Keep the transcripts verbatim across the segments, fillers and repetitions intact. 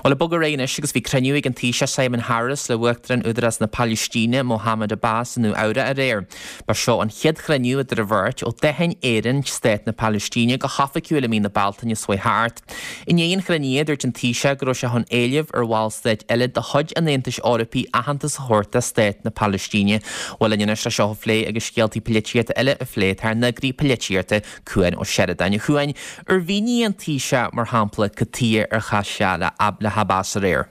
Well, a bugger réine agus bhí creniú ag an tíise Simon Harris le bhuachtar an údaras na Palestíne Mohammed Abbas nó ára a réir. Ba seo an chiad creniú idir a bhirt ó dehain éireann stéit na Palestíne go hafaiciúla mí na Baltaine Suoi Hart. In éon creniú dúirt an tíise go raibh sé chun éileamh ar bháil stéit eile de chuid an Aontais Eorpaí aitheanta sa chóirta stéit na Palestíne. Well in inis seo phlé agus scialtaí polítíochta eile a phlé tar na grí polítíochta cuain ó Sheridan chuain ar bhíní an tíise mar hampla catíir ar chaisiala ab le Abbas a réir.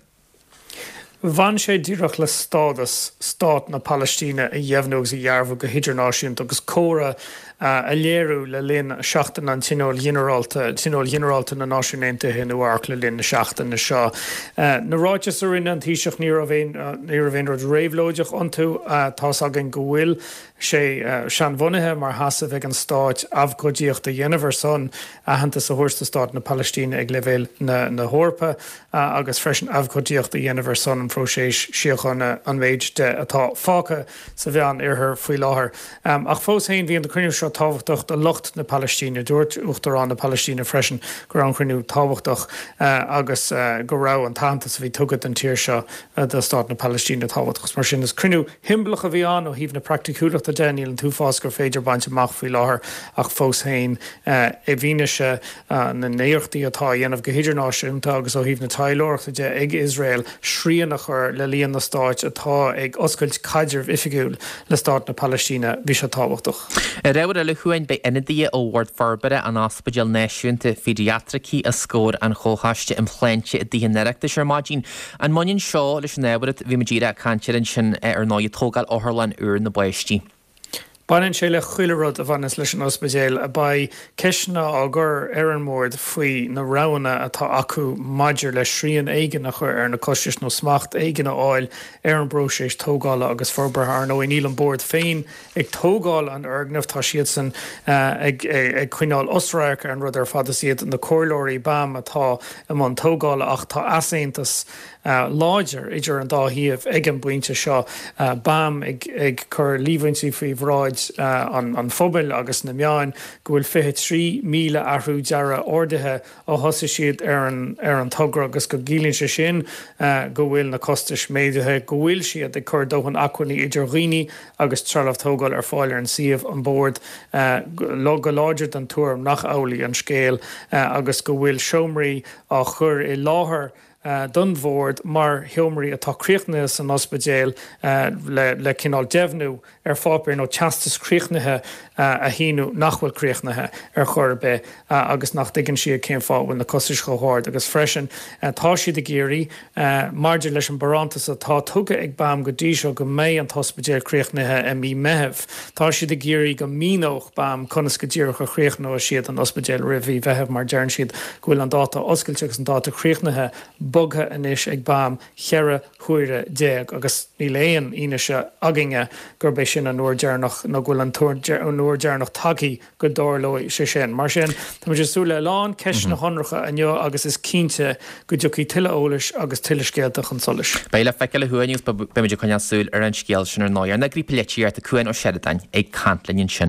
Bhain sé díreach le stádas stát na Palestíne a dhéhnógus i dhearbh go hidirnáisiúnt agus córa a léirú le linn seachtain an tinóil generalta tinóil generalta na náisiúnta hin uarc le linn na seachtain na seo. Na ráites a rinne an tíiseach ní a bhéin ní a bhéin rud réimhlóideach antú tá agin go bhfuil sé sean bhunaithe mar hasamh ag an stáit abhcodíocht a dhéanamhar son aitheanta sa thuirsta stát na Palestíne ag leibhéil na na hórpa agus freisin abhcodíocht a dhéanamhar son an fróséis siochanna an méid de atá fáca sa bhean ar faoi láthair. Ach fós hain bhí an do cruinniú seo tábhachtach a lucht na Palestíne dúirt uachtarrán na Palestíne freisin go an cruinniú tábhachtach agus go rá an táanta sa bhí tugad an tíir seo de stát na Palestíne tábhachtach mar sin is cruinniú himblach a bhí an ó híomh na practicúlacht a déanail an túfás gur féidir baint amach faoi láthair ach fós hain i bhíneise na néochtaí atá dhéanamh go hidirnáisiúnta agus ó híomh na tailóireachta de ag Israel sríanach ar le líon na stáit atá ag oscailt caidirh ifigiúil le stát na Palestíne bhí sé tábhachtach. A réir le chuain be inadí ó bhhard forbere an ospidal náisiúnta fidiatraí a scór an chóchaiste im chléinte a dtíhanneachta sé máidín an mainn seo leis an éhad bhí madíra cantear an sin ar náid tógáil óthirlan úr na baistí. Bain sé le chuilerod a bhanas leis an ospidéal a ba ceisna águr ar an mór faoi na rana atá acu maidir le sríon éigen nach chuir ar na cosisiis nó smacht éigen áil ar an broséis tógála agus forbar ar nó iníl an bord féin ag tógáil an orgnamh tá siad san ag chuineáil osráach ar an rud ar fada siad na cóirlóirí bam atá am an tógála ach tá asaontas Uh, láidir idir an dáhíomh ag an buinte seo uh, bam ag, ag chur líhaintí faoi bhráid uh, an, an phobail agus na meáin go bhfuil fiche trí míle ahrú deara ordaithe ó thosa siad ar an, ar an tugra agus go gílinn sé sin uh, go bhfuil na costais méideithe go bhfuil siad ag chur dóhan achanní idir riine agus trealamh tógáil ar fáil ar an siomh an bord uh, lo go láidir an túm nach álaí an scéal uh, agus go bhfuil seomraí á chur i láthair Uh, Dunmhord mar hiomraí atá críochnas an ospidéal uh, le, le cinál deimhnú ar fápéir nó teastas críochnathe uh, a híú nachhfuil críochnathe ar chur be uh, agus nach dtuigeann siad céim fáhfuil na costais go háir agus freisin uh, tá siad a géirí uh, maidir leis an barantas atá tuga ag bam go dtí seo go méid an ospidéal críochnathe a mí meitheamh. Tá siad a géirí go míóch bam conas go ddíoch a chríochnó a siad an ospidéal rihí bheitheh mar dearn siad gohfuil an dáta oscailteach an dáta críochnathe bugtha inis ag bam cheire chuire déag agus ní léon ionise aginge gur bé sin an nuairdearnach nó bhfuil an nuairdearnach taí go dárlói sé sin. Mar sin tá muidir súla lán ceis na honracha anneo agus is cínte go dtií tuile ólais agus tuile scéalta chun solis. Béile feice le thuainiuh be muidir chuine súil ar an scéal sin ar náir na grí polítíochta cuain ó Sheridan ag cantlainn sin.